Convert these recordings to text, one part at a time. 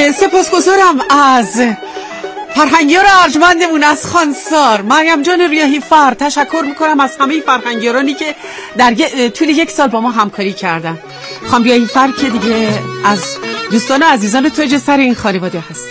سپاسگزارم از فرهنگیار ارجمندمون از خانسار مریم جان ریاحی فر. تشکر میکنم از همه فرهنگیارانی که در طول یک سال با ما همکاری کردن. خانم ریاحی فر که دیگه از دوستان عزیزان توج سر این خانواده هست.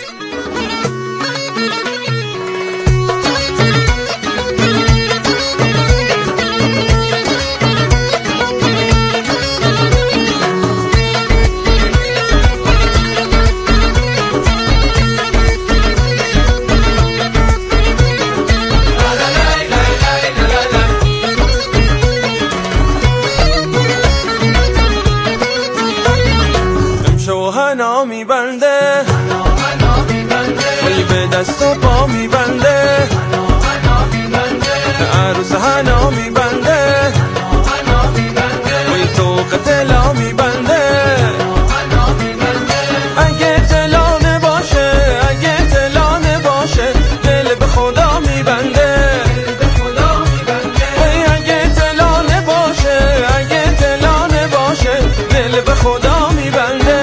میبنده ولی به دست و پا میبنده عروس حنا میبنده ولی تو قتلا میبنده اگه طلا نباشه اگه طلا نباشه دل به خدا میبنده ولی اگه طلا نباشه اگه طلا نباشه دل به خدا میبنده.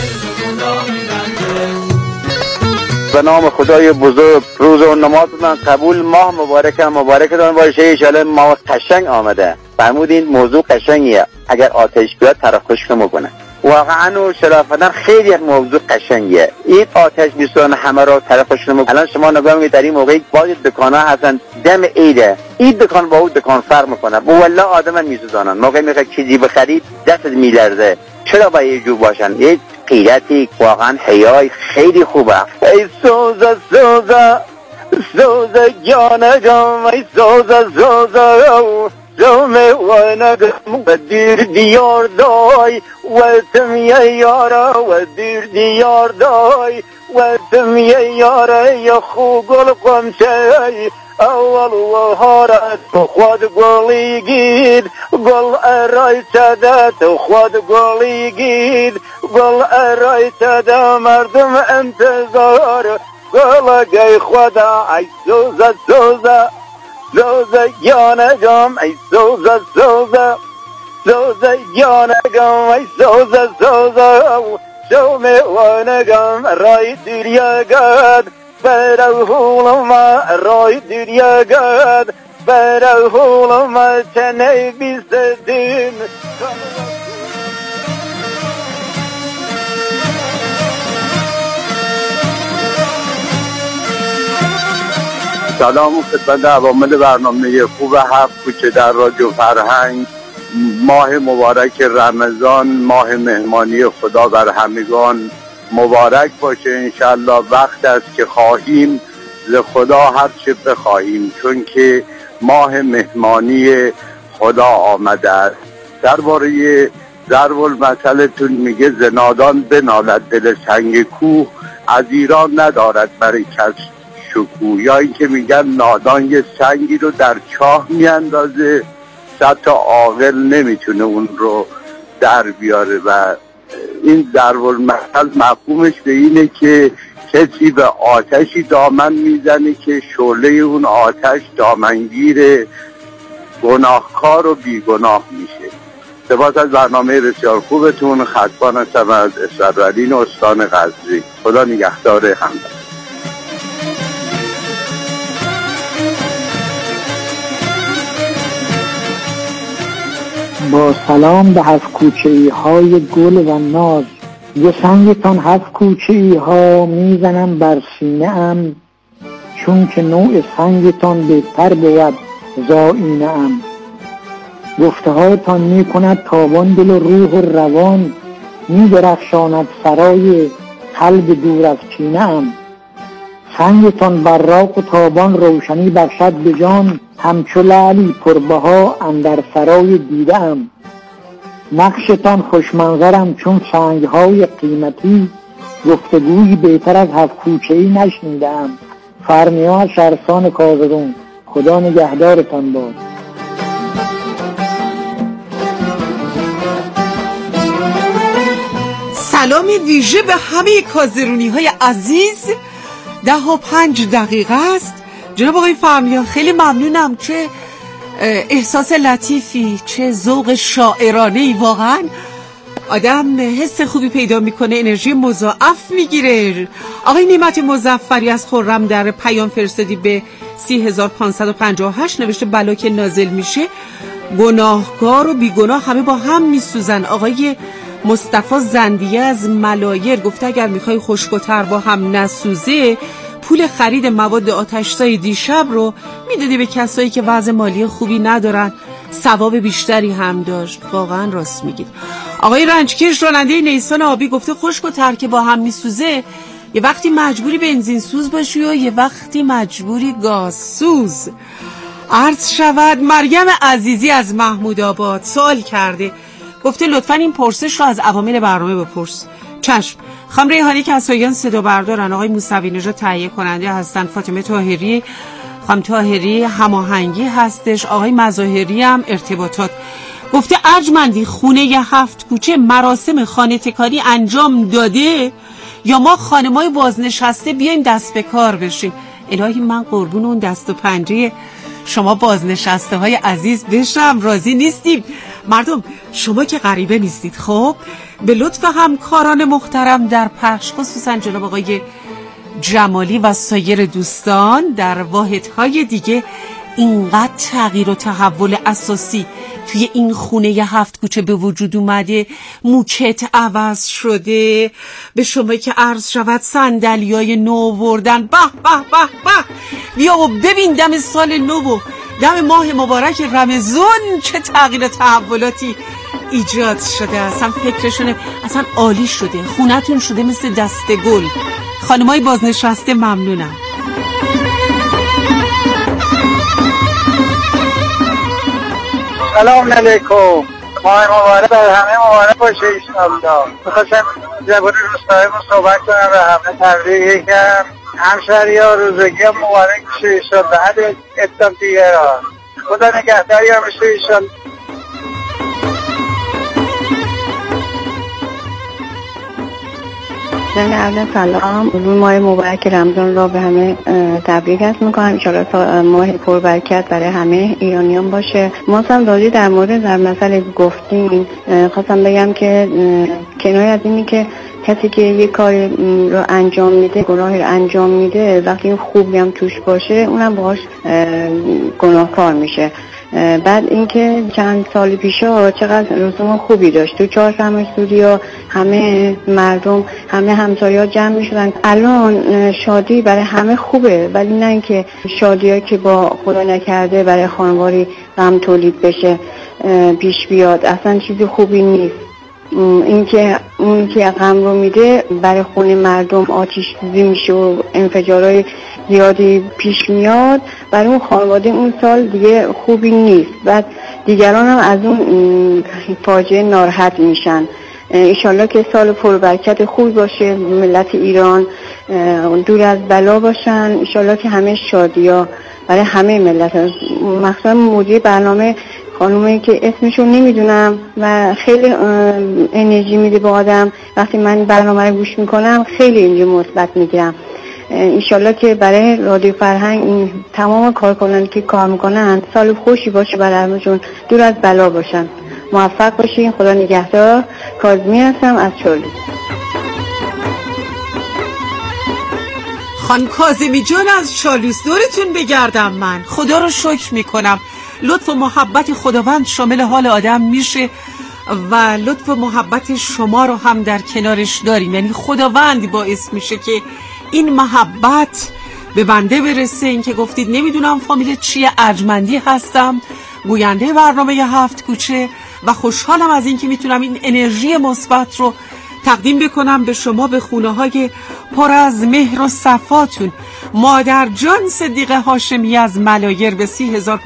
به نام خدای بزرگ روز و نمازتان قبول، ماه مبارکتان باشه. ایشالا ماه قشنگ آمده. فرمودین موضوع قشنگیه، اگر آتش بیاد تر خشک میکنه. واقعا و شرافتاً خیلی یک موضوع قشنگیه. این آتش بیستون همه را تر خشک میکنه. الان شما نگاه میکنید در این موقع بعضی دکانا هستن دم عیده، این دکان با اون دکان فرق میکنه. والله آدم میسوزانن. موقع میخواد چیزی بخرید دستت میلرزه. چرا با یه جو باشن؟ یه قیرتی واقعا حیای خیلی خوبه. ای سوزه سوزه سوزه جانگم، ای سوزه سوزه زومه و نگم و دیر دیار دای و تمیه یاره و دیر دیار دای و تمیه یاره یا خوب گل قمشه اول و هارت خود گلی گید گل ارای تده تو خود گلی گید گل ارای تده مردم انتظار گل گی خدا ای سوزه سوزه سوزه جانگم ای سوزه سوزه سوزه جانگم ای سوزه سوزه شومه وانگم رای دیریگد برو هولما رای دیریگد برو هولما چنه بیستدین. سلام و خدمت عوامل برنامه خوب هفت کوچه در رادیو فرهنگ. ماه مبارک رمضان، ماه مهمانی خدا بر همگان مبارک باشه. انشالله وقت است که خواهیم ز خدا هر چه بخواهیم، چون که ماه مهمانی خدا آمده است. درباره ضرب المثلتون میگه زنادان بنالد دل سنگ کوه، از ایران ندارد برای کس شکوه. یا اینکه میگن نادان یه سنگی رو در چاه میاندازه، صد تا عاقل نمیتونه اون رو در بیاره. و این ضرب المثل مفهومش به اینه که کسی به آتشی دامن میزنه که شعله اون آتش دامنگیر گناهکار و بیگناه میشه. سپاس از برنامه بسیار خوبتون. خطبان هستم از اسفندیار استان غزنی. خدا نگهدار همه. با سلام به هفت کوچه‌ای های گل و ناز، یه سنگتان هفت کوچه‌ای ها میزنم بر سینه ام، چون که نوع سنگتان بهتر بود زائینه ام. گفته هایتان می کند تابان دل و روح و روان، می درخشاند سرای قلب دور از کینه ام. سنگتان براق و تابان روشنی بخشد به جان، همچو لعلی پربها اندر سرای دیده ام. نقشتان خوشمنظرم چون سنگهای قیمتی، گفتگویی بهتر از هفت کوچه‌ای نشنیدم. فرمیا شهرستان کازرون. خدا نگهدارتان باد. سلامی ویژه به همه کازرونی های عزیز. 10:05 است. جناب آقای فرمیا خیلی ممنونم. چه احساس لطیفی، چه ذوق شاعرانه‌ای. واقعا آدم حس خوبی پیدا میکنه، انرژی مضاعف میگیره. آقای نعمت مظفری از خرم در پیام فرستادی به 3558 نوشته بلا که نازل میشه گناهکار و بیگناه همه با هم میسوزن. آقای مصطفی زندیه از ملایر گفته اگر میخوای خشک‌تر با هم نسوزه پول خرید مواد آتش‌زای دیشب رو میدادی به کسایی که وضع مالی خوبی ندارن، ثواب بیشتری هم داشت. واقعا راست میگید. آقای رنجکش راننده نیسان آبی گفته خشک‌تر که با هم میسوزه یه وقتی مجبوری بنزین سوز باشی و یه وقتی مجبوری گاز سوز. عرض شود مریم عزیزی از محمود آباد سوال کرده، گفته لطفاً این پرسش رو از عوامل برنامه بپرس. چشم. خانم ریحانی که از سایان صدا بردارن، آقای موسوی نژاد تهیه کننده هستن، فاطمه طاهری خانم طاهری هماهنگی هستش، آقای مظاهری هم ارتباطات. گفته ارجمندی خونه 7 کوچه مراسم خانه تکانی انجام داده یا ما خانمای بازنشسته بیایم دست به کار بشیم؟ الهی من قربون اون دست و پنجه شما بازنشسته های عزیز بشم. راضی نیستیم مردم؟ شما که غریبه نیستید. خب به لطف همکاران محترم در پخش، خصوصا جناب آقای جمالی و سایر دوستان در واحدهای دیگه، اینقدر تغییر و تحول اساسی توی این خونه 7 کوچه به وجود اومده، موکت عوض شده. به شما که عرض شود صندلیای نو بردن، به به به به، بیا و ببین دم سال نو و دم ماه مبارک رمضان چه تغییر و تحولاتی ایجاد شده. اصلا فکرشونه اصلا عالی شده، خونتون شده مثل دست گل. خانمای بازنشسته ممنونم. سلام علیکم، ماه مبارک بر همه مبارک باشه ایشالله. میخواستم درباره روستایمون صحبت کنم و همه تبریک بگم. همشهری ها روزگی ها مبارک بشه ایشالله. هر اتم دیگه را خدا نگهداری هم بشه ایشالله. اول سلام، روز ماه مبارک رمضان را به همه تبریک عرض میکنم. انشاءالله ماه پربرکت برای همه ایرانیان باشه. ما هم راجع در مورد در مسئله گفتیم، خواستم بگم که کنایه از اینی که کسی که یک کار رو انجام میده، گناهی رو انجام میده، وقتی این خوبی هم توش باشه اونم باهاش گناهکار میشه. بعد اینکه چند سال پیشا چقدر رسوم خوبی داشت تو چهارشنبه استودیو، همه مردم همه همسایه‌ها جمع میشدن. الان شادی برای همه خوبه، ولی نه اینکه شادیایی که با خدا نکرده برای خانواری غم تولید بشه پیش بیاد، اصلا چیز خوبی نیست. اینکه اون که غم رو میده برای خون مردم آتش سوزی میشه و انفجارهای زیادی پیش میاد، برای اون خانواده اون سال دیگه خوبی نیست. بعد دیگران هم از اون فاجعه ناراحت میشن. انشالله که سال پربرکت خوبی باشه، ملت ایران دور از بلا باشن. انشالله که همه شادی‌ها برای همه ملت، مخصوصا مدیر برنامه خانومی که اسمشو نمیدونم و خیلی انرژی میده به آدم، وقتی من برنامه رو گوش میکنم خیلی انرژی مثبت میگیرم. انشالله که برای رادیو فرهنگ این تمام کارکنان که کار میکنن سال خوشی باشه، برای همشون دور از بلا باشن. موفق باشین. خدا نگهدار. کاظمی هستم از چالوس. خان کاظمی جان از چالوس، دورتون بگردم. من خدا رو شکر میکنم، لطف و محبت خداوند شامل حال آدم میشه و لطف و محبت شما رو هم در کنارش داریم. یعنی خداوند باعث میشه که این محبت به بنده برسه. این که گفتید نمیدونم فامیل چیه، ارجمندی هستم، گوینده برنامه 7 کوچه و خوشحالم از این که میتونم این انرژی مثبت رو تقدیم بکنم به شما، به خونه های پر از مهر و صفاتون. مادر جان صدیقه هاشمی از ملایر به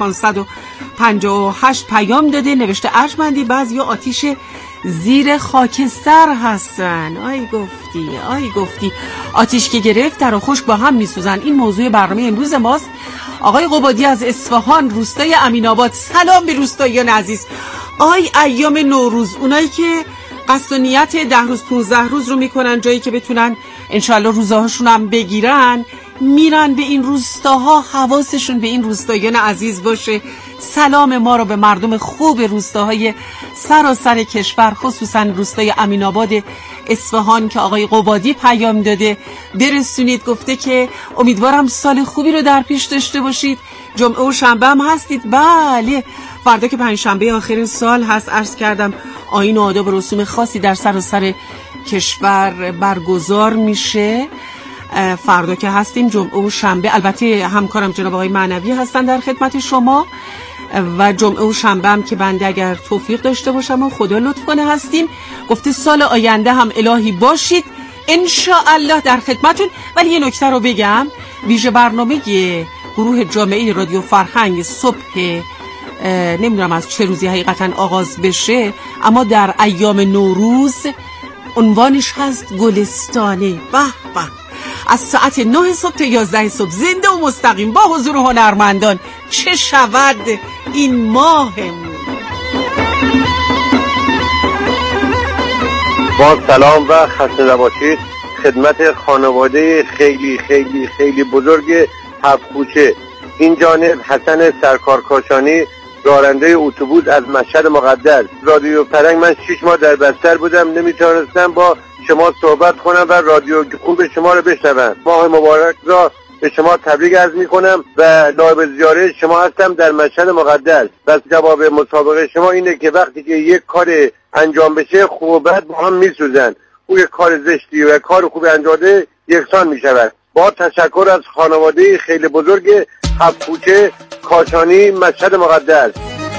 3558 پیام داده، نوشته ارجمندی بعضی آتیش زیر خاکستر هستن. آی گفتی آتیش که گرفت در و خشک با هم میسوزن. این موضوع برنامه امروز ماست. آقای قبادی از اصفهان روستای امین آباد، سلام به روستاییان عزیز. ایام نوروز، اونایی که قصد و نیت 10 روز 15 روز رو میکنن جایی که بتونن انشالله روزهاشون هم بگیرن، میرن به این روستاها، حواسشون به این روستاییان عزیز باشه. سلام ما رو به مردم خوب روستاهای سراسر کشور، خصوصا روستای امین‌آباد اصفهان که آقای قبادی پیام داده برسونید. گفته که امیدوارم سال خوبی رو در پیش داشته باشید. جمعه و شنبه هم هستید؟ بله، فردا که پنجشنبه آخر سال هست. عرض کردم آیین و آداب و رسوم خاصی در سراسر کشور برگزار میشه. فردا که هستیم جمعه و شنبه، البته همکارم جناب آقای معنوی هستن در خدمت شما، و جمعه و شنبه هم که بنده اگر توفیق داشته باشم و خدا لطف کنه هستیم. گفته سال آینده هم الهی باشید ان شاء الله در خدمتون. ولی یه نکته رو بگم، ویژه برنامه گروه جامعه رادیو فرهنگ صبح نمیدونم از چه روزی حقیقتا آغاز بشه، اما در ایام نوروز عنوانش هست گلستانه. به به، از ساعت 9 صبح تا 11 صبح زنده و مستقیم با حضور هنرمندان. چه شود این ماهمون. با سلام و خسته نباشید خدمت خانواده خیلی خیلی خیلی بزرگ هفت‌کوچه. این جانب حسن سرکار کاشانی، راننده اتوبوس از مشهد مقدس. رادیو فرهنگ من 6 ماه در بستر بودم، نمیتونستم با شما صحبت کنم و رادیو خوب شما رو بشنوم. ماه مبارک را به شما تبریک عرض میکنم و نایب زیاره شما هستم در مشهد مقدس. و جواب مسابقه شما اینه که وقتی که یک کار انجام بشه خوب و بد با هم میسوزن، اون کار زشتی و کار خوب انجام ده یکسان میشود. با تشکر از خانواده خیلی بزرگ هفت‌کوچه کاشانی مشهد مقدس.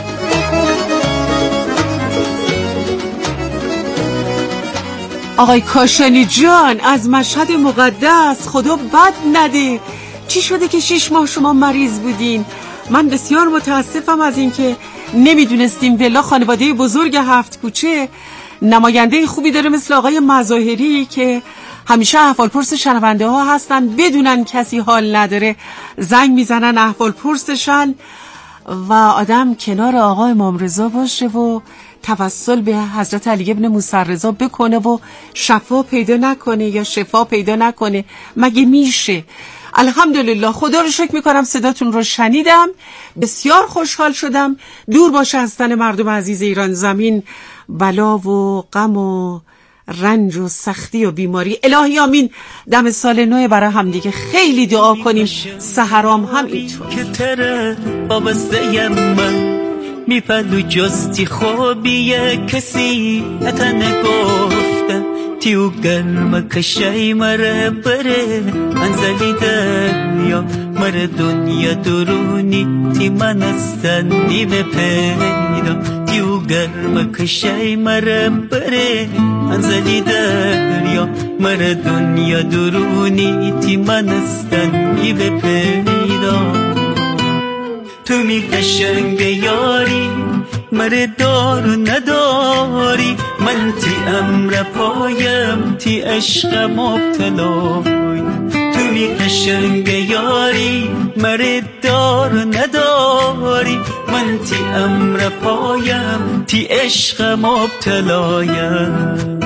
آقای کاشانی جان از مشهد مقدس، خدا بد نده. چی شده که 6 ماه شما مریض بودین؟ من بسیار متاسفم از این که نمیدونستیم. ولی خانواده بزرگ هفت‌کوچه نماینده خوبی داره مثل آقای مظاهری که همیشه احوالپرس شنونده ها هستن، بدونن کسی حال نداره زنگ میزنن احوالپرسشن و آدم کنار آقا امام رضا باشه و توسل به حضرت علی ابن موسی رضا بکنه و شفا پیدا نکنه یا شفا پیدا نکنه. مگه میشه؟ الحمدلله، خدا رو شکر میکنم صداتون رو شنیدم، بسیار خوشحال شدم. دور باشه از تن مردم عزیز ایران زمین بلا و غم و رنج و سختی و بیماری. الهی آمین. دم سال نو برای هم دیگه خیلی دعا کنیم، سحرام هم اینطور. که تره وابسته من میپلو جستی خوبیه کسی اتنه گفته تیو گرم کشی مره بره انزلی دریا مره دنیا درونی تی من استنی به پیدا تیو گرم کشی مره بره انزلی دریا مره دنیا درونی تی من استنی به پیدا تو می قشنگ یاری مره دارو نداری من تی امر پایم تی عشق مبتلای تو می قشنگ یاری مره دارو نداری من تی امر پایم تی عشق مبتلایم.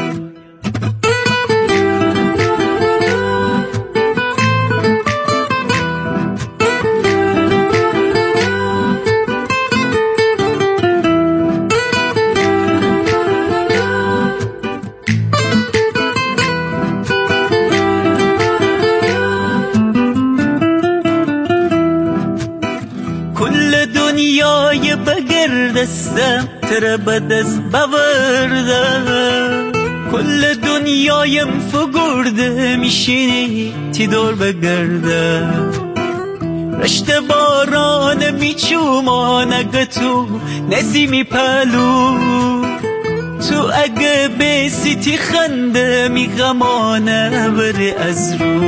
دنیای بگردستم تر بد از بوردم کل دنیایم فگرده میشینی تی دور بگردم رشته باران میچومان اگه تو نسیمی پلو تو اگه بیسی تی خنده میغمانه بره از رو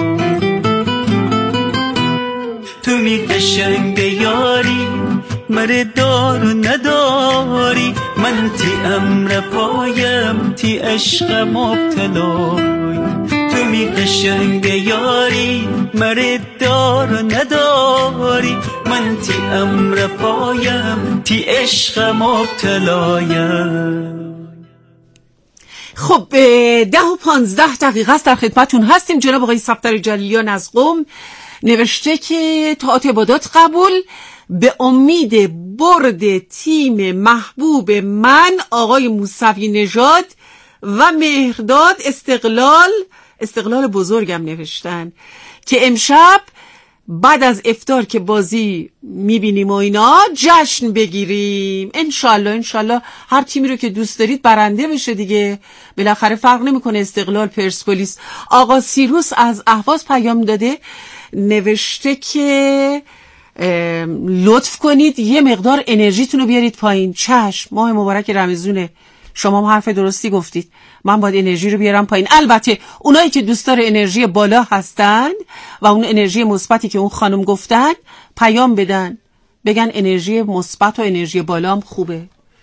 تو می قشنگ یاری مره دارو نداری من تی امر پایم تی عشق مبتلای تو می قشنگ یاری مره دارو نداری من تی امر پایم تی عشق مبتلایم. خب 10:15 است در خدمتون هستیم. جناب آقای صفدر جلیان از قم نوشته که طاعت عبادات قبول به امید برد تیم محبوب من آقای موسوی نژاد و مهرداد استقلال بزرگم نوشتن که امشب بعد از افطار که بازی میبینیم و اینا جشن بگیریم. انشالله هر تیمی رو که دوست دارید برنده بشه دیگه، بالاخره فرق نمیکنه استقلال پرسپولیس. آقا سیروس از اهواز پیام داده، نوشته که لطف کنید یه مقدار انرژیتون رو بیارید پایین. چشم، ماه مبارک رمضونه، شما هم حرف درستی گفتید، من باید انرژی رو بیارم پایین. البته اونایی که دوستدار انرژی بالا هستن و اون انرژی مثبتی که اون خانم گفتن پیام بدن، بگن انرژی مثبت و انرژی بالا هم خوبه.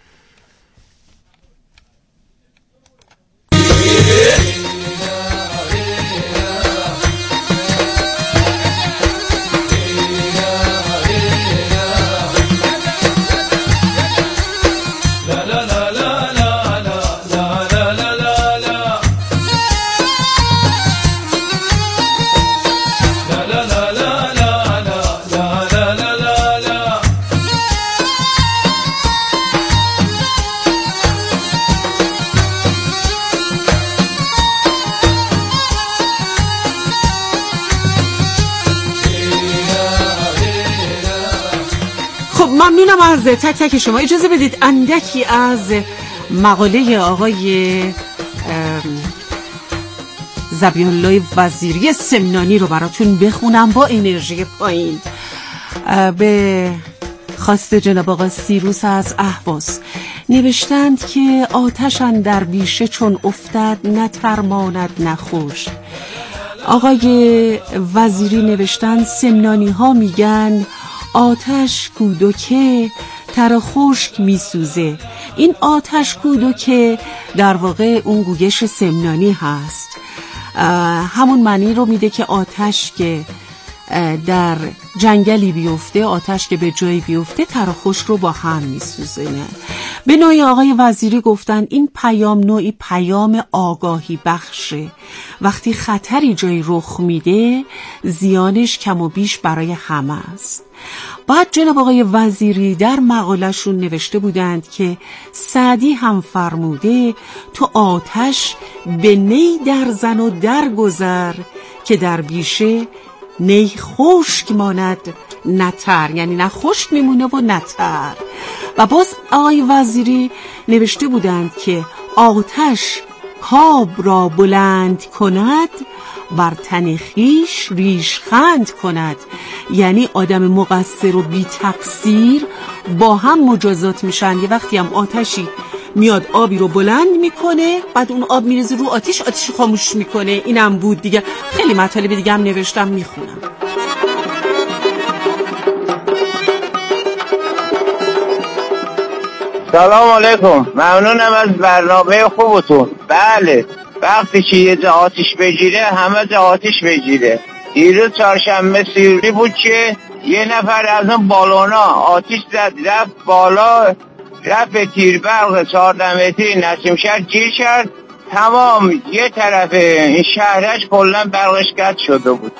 ممنونم از تک تک شما. اجازه بدید اندکی از مقاله آقای ذبیح الله وزیری سمنانی رو براتون بخونم با انرژی پایین. به خواست جناب آقا سیروس از اهواز نوشتند که آتش اندر بیشه چون افتد نه تر ماند نه خوش. آقای وزیری نوشتند سمنانی ها میگن آتش کودکه تر خشک میسوزه. این آتش کودکه در واقع اون گویش سمنانی هست، همون معنی رو میده که آتش که در جنگلی بیفته، آتش که به جایی بیفته، تر و خشک رو با هم میسوزنه. به نوعی آقای وزیری گفتن این پیام نوعی پیام آگاهی بخشه. وقتی خطری جایی رخ میده زیانش کم و بیش برای همه است. بعد جناب آقای وزیری در مقاله‌شون نوشته بودند که سعدی هم فرموده تو آتش به نی در زن و در گذر که در بیشه نی خشک ماند نتر، یعنی نه خشک میمونه و نتر. و باز آقای وزیری نوشته بودند که آتش کاب را بلند کند بر تن خویش ریشخند کند، یعنی آدم مقصر و بی تقصیر با هم مجازات میشن. یه وقتی هم آتشی میاد آبی رو بلند میکنه، بعد اون آب میریزه رو آتش خاموش میکنه. اینم بود دیگه. خیلی مطالب دیگه هم نوشتم میخونم. سلام علیکم، ممنونم از برنامه خوبتون. بله، وقتی که یه جا آتش بگیره همه جا آتش بگیره. دیروز چهارشنبه سیوری بود که یه نفر از اون بالونا آتش زد، رفت بالا، رفت به تیربرق 14 متری نسیمشهر گیر کرد. تمام یه طرف این شهرش کلا برقش قطع شده بود.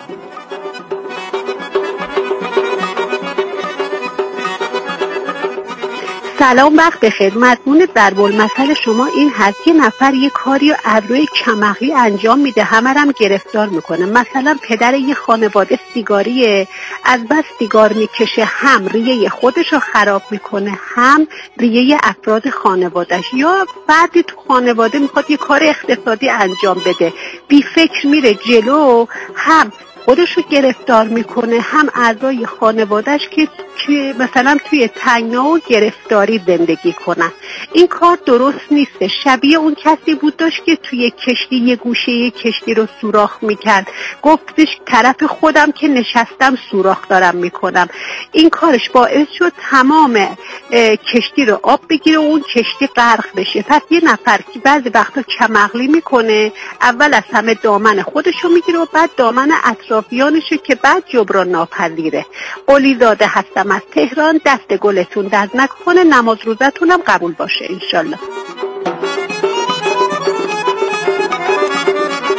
سلام، وقت بخیر. مضمون ضرب المثل شما این هست یه نفر یه کاری از روی کمعقلی انجام میده، همه هم گرفتار میکنه. مثلا پدر یه خانواده سیگاریه، از بس سیگار میکشه هم ریه خودشو خراب میکنه هم ریه افراد خانوادهش. یا فردی تو خانواده میخواد یه کار اقتصادی انجام بده، بی فکر میره جلو، هم خودشو گرفتار میکنه هم اعضای خانوادهش که مثلا توی تنگنا و گرفتاری زندگی کنن. این کار درست نیست. شبیه اون کسی بود داشت که توی کشتی یه گوشه یه کشتی رو سوراخ میکرد، گفتش طرف خودم که نشستم سوراخ دارم میکنم. این کارش باعث شد تمام کشتی رو آب بگیره و اون کشتی غرق بشه. پس یه نفر که بعضی وقتا کمعقلی میکنه، اول از همه دامن خودشو میگیره و بعد دامن اطرافیانشو که بعد جبران ناپذیره. قلی زاده هستم از تهران. دست گلتون درد نکنه، نماز روزتونم قبول باشه انشالله.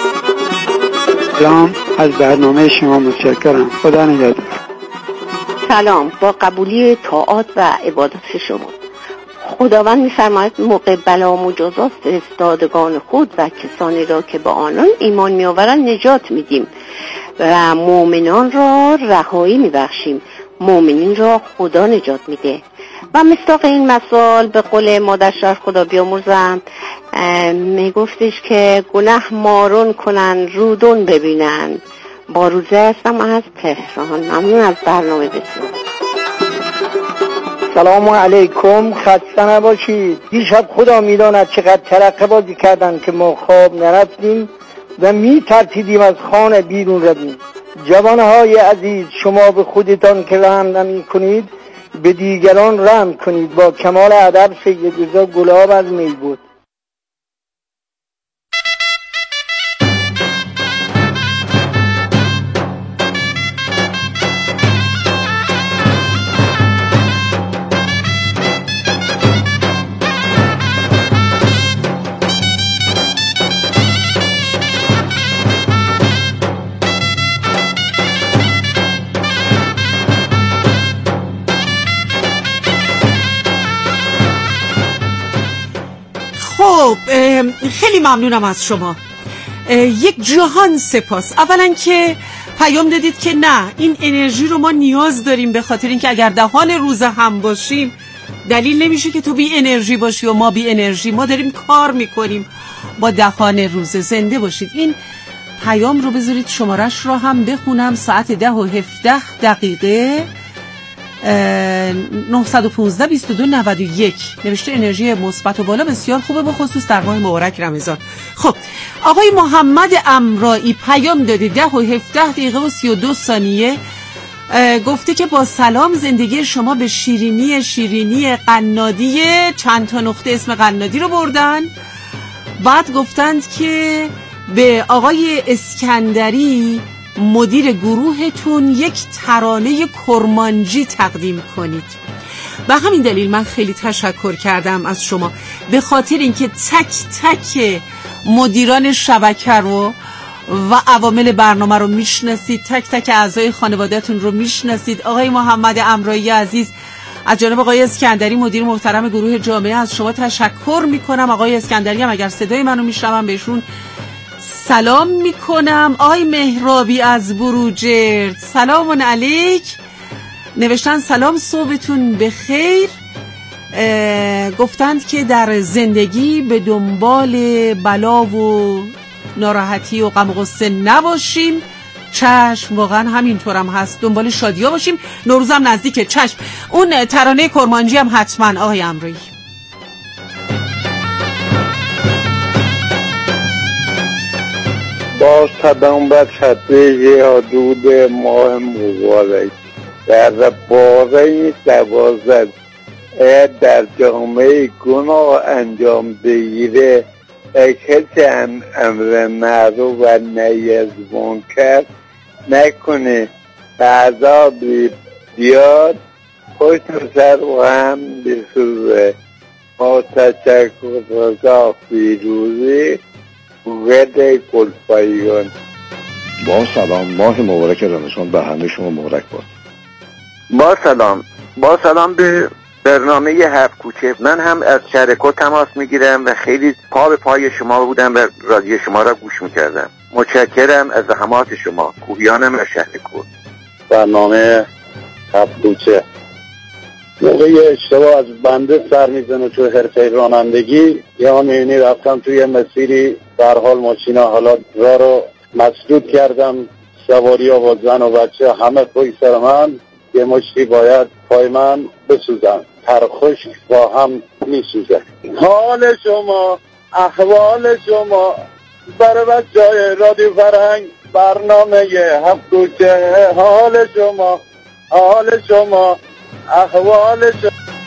سلام، از برنامه شما متشکرم. خدا نگهدار. سلام با قبولی طاعات و عبادت شما. خداوند می‌فرماید موقع بلا و مجازات فرستادگان خود و کسانی را که با آنان ایمان می‌آورند نجات میدیم و مؤمنان را رهایی می‌بخشیم. مؤمنین را خدا نجات میده. و مصداق این مثال به قول مادر شریف خدا بیامرزم میگفتش که گناه مارون کنن رودون ببینن. با روزه هستم از تهران. ممنون از برنامه بسیار. سلام علیکم، خسته نباشید. دیشب خدا میداند چقدر ترقه بازی کردن که ما خواب نرفتیم و میترسیدیم از خانه بیرون رویم. جوانهای عزیز، شما به خودتان که رحم نمی کنید به دیگران رحم کنید. با کمال ادب سید رضا گلاب از می بود. خب خیلی ممنونم از شما. یک جهان سپاس. اولا که پیام دادید که نه، این انرژی رو ما نیاز داریم، به خاطر اینکه اگر دهان روز هم باشیم دلیل نمیشه که تو بی انرژی باشی و ما بی انرژی. ما داریم کار میکنیم با دهان روز. زنده باشید. این پیام رو بذارید شمارش رو هم بخونم. ساعت 10:17 915 2291 نوشته انرژی مثبت و بالا بسیار خوبه، به خصوص در ماه مبارک رمضان. خب آقای محمد امرایی پیام داده 10:17:32 گفته که با سلام، زندگی شما به شیرینی قنادی، چند تا نقطه اسم قنادی رو بردن. بعد گفتند که به آقای اسکندری مدیر گروهتون یک ترانه کرمانجی تقدیم کنید. به همین دلیل من خیلی تشکر کردم از شما، به خاطر اینکه تک تک مدیران شبکه رو و عوامل برنامه رو میشناسید، تک تک اعضای خانوادهتون رو میشناسید. آقای محمد امرایی عزیز، از جانب آقای اسکندری مدیر محترم گروه جامعه از شما تشکر میکنم. آقای اسکندری هم اگر صدای منو میشنون بهشون سلام میکنم. آقای مهرابی از بروجرد، سلام علیک. نوشتن سلام، صبحتون بخیر. گفتند که در زندگی به دنبال بلا و ناراحتی و غم و غصه نباشیم. چشم، واقعا همینطورم هست، دنبال شادی ها باشیم. نوروزم نزدیکه. چشم. اون ترانه کرمانجی هم حتما آقای امرویی. با سلام بر خطه حدود ماه مبارک در باره 12 در جامعه گناه انجام بگیره کسی امر معروف و نهی از منکر نکنه، عذابی بیاد خوش سر و هم بسوزه. با تشکر رضا فیروزی، گوگل گلپایگان. با سلام، ماه مبارک رمضان به همه شما مبارک باد. با سلام به برنامه هفت کوچه. من هم از شهرکو تماس میگیرم و خیلی پا به پای شما بودم و رادیو شما را گوش میکردم. متشکرم از زحمات شما. کوهیانم از شهرکو. برنامه هفت کوچه موقعی اشتباه از بنده سر میزنه تو حرفه رانندگی، یا میبینی رفتم توی مسیری در حال ماشینا حالا راه رو مسدود کردم، سواری ها با زن و بچه همه پای سر من، یه مشتی باید پای من بسوزن، ترخشک با هم میسوزه. حال شما، احوال شما، برای بچه‌های رادیو فرهنگ برنامه هفت کوچه. حال شما، احوال شما.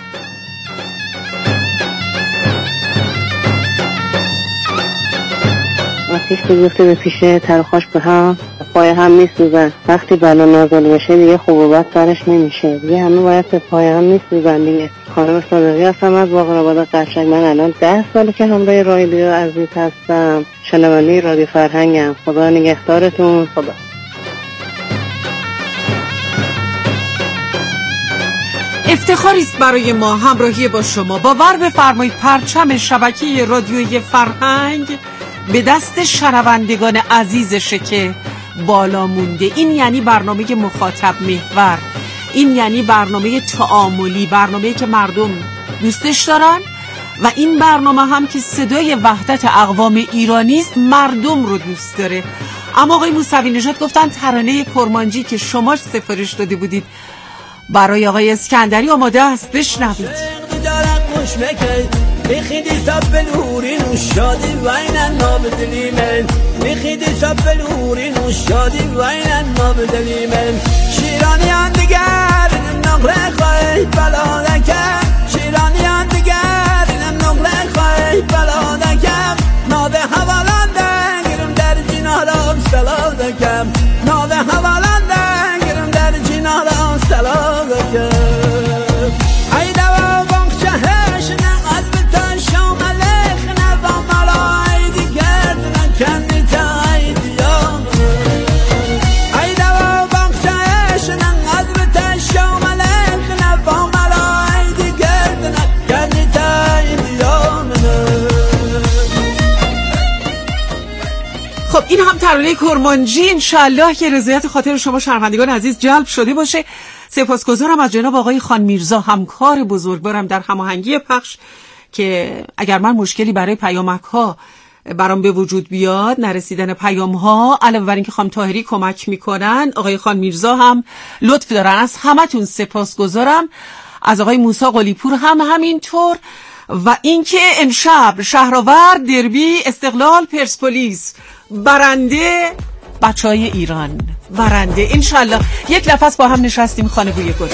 آتیش گفته به پیشه ترخاش به هم پای هم میسوزن. وقتی بلا نازل بشه دیگه خوب و بد سرش نمیشه، دیگه همه باید به پای هم میسوزن دیگه. خانم صادقی هستم از باقرآباد قشنگ. من الان 10 ساله که همراه رادیو عزیز هستم، شنونده رادیو فرهنگم. خدا نگهدارتون. خدا افتخاری است برای ما همراهی با شما. باور بفرمایید پرچم شبکه رادیویی فرهنگ به دست شنوندگان عزیزشه که بالا مونده. این یعنی برنامه مخاطب محور، این یعنی برنامه تعاملی، برنامه‌ای که مردم دوستش دارن و این برنامه هم که صدای وحدت اقوام ایرانی است، مردم رو دوست داره. اما آقای موسوی نژاد گفتن ترانه کرمانجی که شما سفارش داده بودید برای آقای اسکندری آماده است، بشنوید. میخیدی سبلوری نوشادی وینن نابدلی من، میخیدی سبلوری نوشادی وینن نابدلی من. شیرانیان دیگر نقره خواهی بلا نکم، شیرانیان دیگر نقره خواهی بلا نکم. ناده حوالانده گرم در جنارم سلا دکم، ناده حوالانده گرم در جنارم سلا دکم. خب این هم ترانه کرمانجی، انشالله که رضایت خاطر شما شنوندگان عزیز جلب شده باشه. سپاسگزارم از جناب آقای خان میرزا، همکار بزرگوارم در هماهنگی پخش، که اگر من مشکلی برای پیامک ها برام به وجود بیاد، نرسیدن پیام ها، علاوه بر اینکه خانم طاهری کمک میکنن، آقای خان میرزا هم لطف دارن. از همتون سپاسگزارم، از آقای موسی قلیپور هم همینطور. و اینکه امشب شهرآورد، دربی، استقلال، پرسپولیس، برنده بچهای ایران، برنده انشالله. یک نفس با هم نشستیم خانه بوی گل.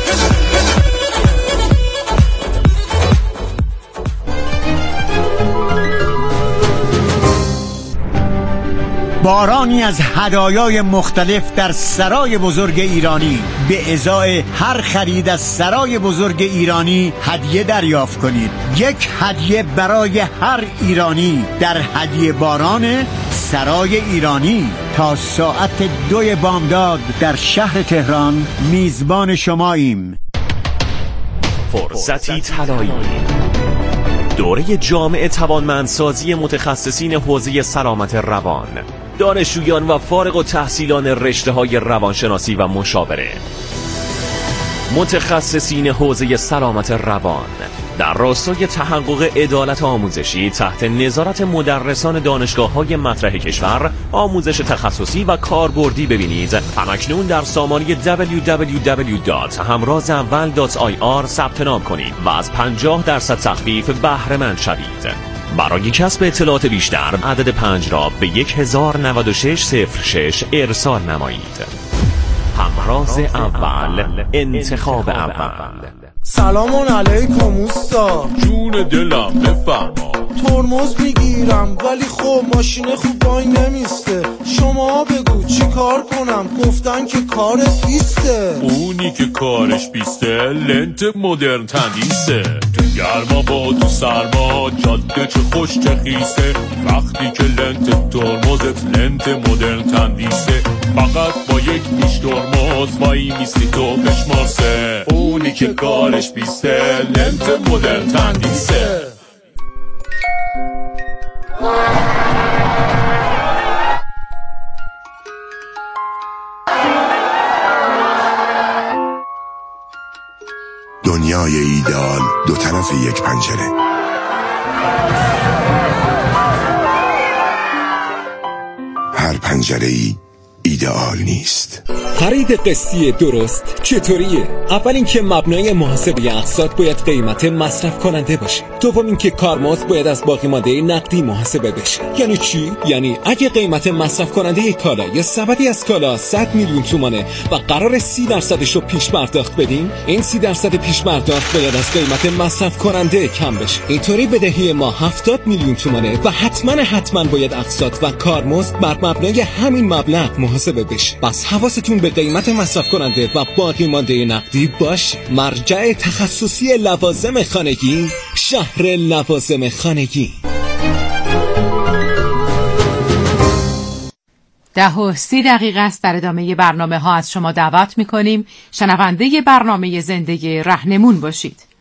بارانی از هدایای مختلف در سرای بزرگ ایرانی. به ازای هر خرید از سرای بزرگ ایرانی هدیه دریافت کنید. یک هدیه برای هر ایرانی در هدیه باران سرای ایرانی. تا ساعت 2 بامداد در شهر تهران میزبان شماییم. فرصتی طلایی، دوره جامع توانمندسازی متخصصین حوزه سلامت روان، دانشجویان و فارغ التحصیلان رشته‌های روانشناسی و مشاوره. متخصصین حوزه سلامت روان در راستای تحقق عدالت آموزشی تحت نظارت مدرسان دانشگاه‌های مطرح کشور آموزش تخصصی و کاربردی ببینید. همکنون در سامانه www.hamrazawal.ir ثبت نام کنید و از 50% تخفیف بهره مند شوید. برای کسب اطلاعات بیشتر عدد 5 را به 109606 ارسال نمایید. همراز اول، انتخاب اول. سلام علیکم اوستا. جون دلم بفرما. ترمز میگیرم ولی خب ماشین خوب وای نمیسته. شما بگو چی کار کنم؟ گفتن که کارت بیسته. اونی که کارش بیسته لنت مدرن تندیسه. تو گرما با تو سرما جاده چه خوش چه خیسه. وقتی که لنت ترمزت لنت مدرن تندیسه، فقط با یک پیش ترمز وای میستی تو بشماسه. اونی که کارش بیسته لنت مدرن تندیسه. دنیای ایدئال دو طرف یک پنجره. هر پنجره‌ای ایدئال نیست. خرید قسطی درست چطوریه؟ اول اینکه مبنای محاسبه اقساط باید قیمت مصرف کننده باشه. دوم اینکه کارمزد باید از باقی مانده نقدی محاسبه بشه. یعنی چی؟ یعنی اگه قیمت مصرف کننده کالا یا سبدی از کالا 100 میلیون تومانه و قرار 30% رو پیش پرداخت بدیم، این 30% پیش پرداخت باید از قیمت مصرف کننده کم بشه. اینطوری بدهی ما 70 میلیون تومانه و حتما باید اقساط و کارمزد بر مبنای همین مبلغ محاسبه بشه. پس حواستون به قیمت مصرف کننده و باقی مانده نقدی باشه. مرجع تخصصی لوازم خانگی، شهر لوازم خانگی. 10:30 است. در ادامه برنامه ها از شما دعوت می‌کنیم شنونده برنامه زنده رهنمون باشید.